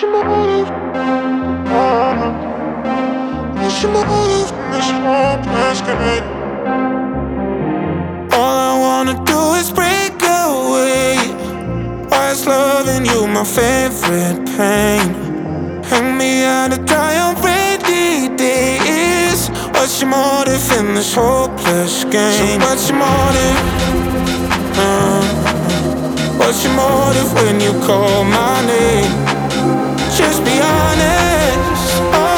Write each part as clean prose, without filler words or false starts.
your motive? What's your motive in this hopeless game? All I wanna do is break away. Why is loving you my favorite pain? Hang me out to dry on rainy days. What's your motive in this hopeless game? So what's your motive? What's your motive when you call my name? Just be honest.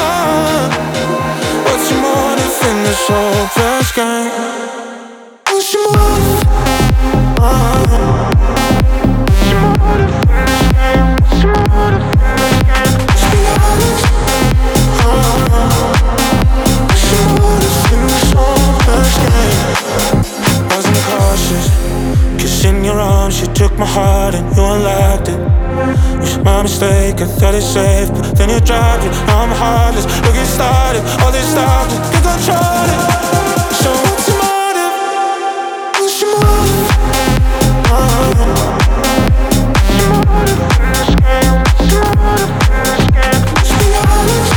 What's your motive in this hopeless game? What's your motive? What's your motive in this game? What's your motive in this game? Just be honest. What's your motive in this hopeless game? Wasn't cautious, 'cause in your arms you took my heart and you unlocked it. It was my mistake, I thought it's safe, but then you dropped it. Now I'm heartless, look it started, all this stopped it, you controlled it. So what's your motive? What's your motive? What's your motive in this game? What's your motive in this game? Just be honest.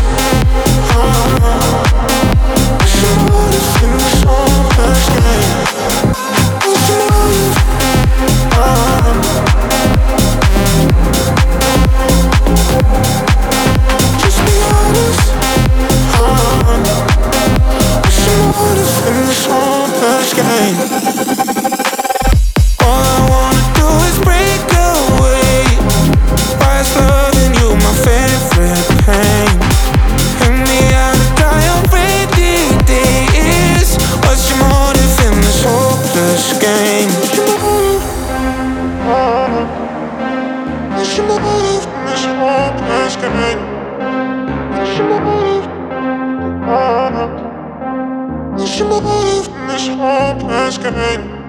What's your motive in this hopeless game? What's your motive? Just be honest. What's your motive in this hopeless game? All I wanna do is break away. Why is loving you my favorite pain? Hang me out to dry on rainy days. What's your motive in this hopeless game? What's your motive in this hopeless game? What's your motive? What's your motive in this hopeless game?